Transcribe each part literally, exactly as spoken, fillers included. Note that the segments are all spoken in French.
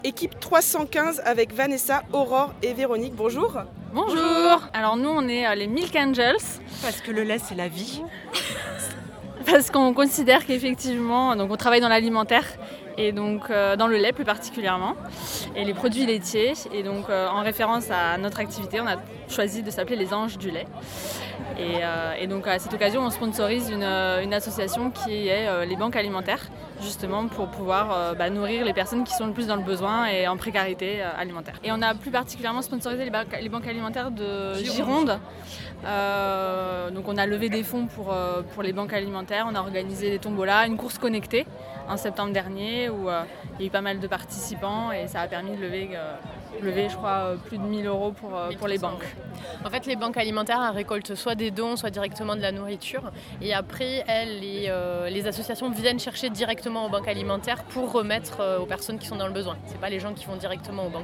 Équipe trois cent quinze avec Vanessa, Aurore et Véronique. Bonjour. Bonjour. Alors nous on est les Milk Angels. Parce que le lait c'est la vie. Parce qu'on considère qu'effectivement, donc on travaille dans l'alimentaire et donc euh, dans le lait plus particulièrement et les produits laitiers. Et donc euh, en référence à notre activité, on a choisi de s'appeler les Anges du lait. Et, euh, et donc à cette occasion, on sponsorise une, une association qui est euh, les banques alimentaires, justement pour pouvoir euh, bah, nourrir les personnes qui sont le plus dans le besoin et en précarité euh, alimentaire. Et on a plus particulièrement sponsorisé les, ba- les banques alimentaires de Gironde. Gironde. Euh, donc on a levé des fonds pour, euh, pour les banques alimentaires, on a organisé des tombolas, une course connectée en septembre dernier où euh, il y a eu pas mal de participants et ça a permis de lever, euh, lever je crois, plus de mille euros pour, euh, pour les banques. En fait, les banques alimentaires elles récoltent soit des dons, soit directement de la nourriture. Et après, elles, les, euh, les associations viennent chercher directement aux banques alimentaires pour remettre euh, aux personnes qui sont dans le besoin. Ce n'est pas les gens qui vont directement aux banques.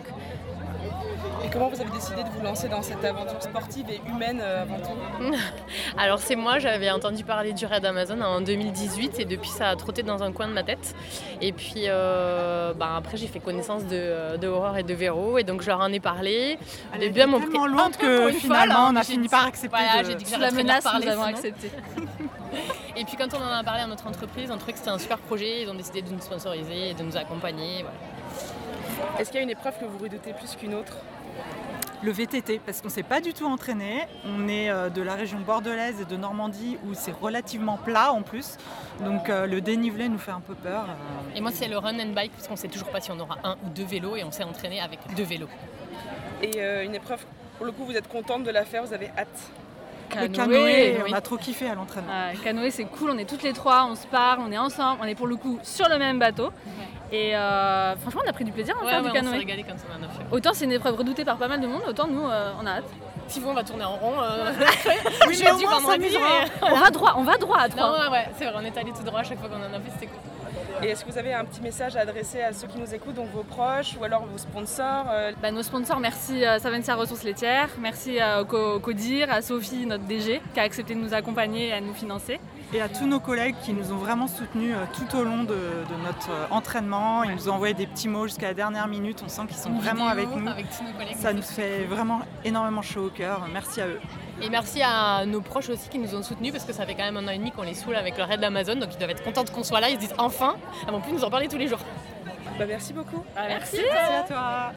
Et comment vous avez décidé de vous lancer dans cette aventure sportive et humaine euh, avant tout ? Alors c'est moi, j'avais entendu parler du raid Amazon en deux mille dix-huit et depuis ça a trotté dans un coin de ma tête. Et puis euh, bah, après j'ai fait connaissance de, de Aurore et de Véro et donc je leur en ai parlé. Elle est tellement lourde que finalement on a fini par accepter. Voilà, de... j'ai dit que Sous la menace, parler, nous avons sinon. accepté. Et puis quand on en a parlé à notre entreprise, on trouvait que c'était un super projet, ils ont décidé de nous sponsoriser et de nous accompagner. Voilà. Est-ce qu'il y a une épreuve que vous redoutez plus qu'une autre ? Le V T T, parce qu'on ne s'est pas du tout entraîné. On est euh, de la région bordelaise et de Normandie où c'est relativement plat en plus. Donc euh, le dénivelé nous fait un peu peur. Euh... Et moi c'est le run and bike parce qu'on ne sait toujours pas si on aura un ou deux vélos et on s'est entraîné avec deux vélos. Et euh, une épreuve, pour le coup vous êtes contente de la faire, vous avez hâte ? Le canoë, oui. on a trop kiffé à l'entraînement. Ah, le canoë c'est cool, on est toutes les trois, on se part, on est ensemble, on est pour le coup sur le même bateau. Et euh, franchement on a pris du plaisir à ouais, faire ouais, du canoë. On s'est régalé quand on en a fait. Autant c'est une épreuve redoutée par pas mal de monde, autant nous euh, on a hâte. Si vous on va tourner en rond, euh... oui, mais au moins, ça mais... on va droit, on va droit à trois. Non ouais, c'est vrai, on est allé tout droit à chaque fois qu'on en a fait, c'était cool. Et est-ce que vous avez un petit message à adresser à ceux qui nous écoutent, donc vos proches ou alors vos sponsors euh... bah, Nos sponsors, merci euh, Savencia Ressources Laitières, merci euh, au Codir, à Sophie, notre D G, qui a accepté de nous accompagner et à nous financer. Et à tous nos collègues qui nous ont vraiment soutenus euh, tout au long de, de notre euh, entraînement. Ils ouais. nous ont envoyé des petits mots jusqu'à la dernière minute, on sent qu'ils sont Une vraiment vidéo avec nous. Avec tous nos collègues, ça nous fait vraiment énormément chaud au cœur, merci à eux. Et merci à nos proches aussi qui nous ont soutenus parce que ça fait quand même un an et demi qu'on les saoule avec le raid d'Amazon, donc ils doivent être contents qu'on soit là, ils se disent enfin, elles vont plus nous en parler tous les jours. Bah merci beaucoup. Ah, merci. Merci à toi.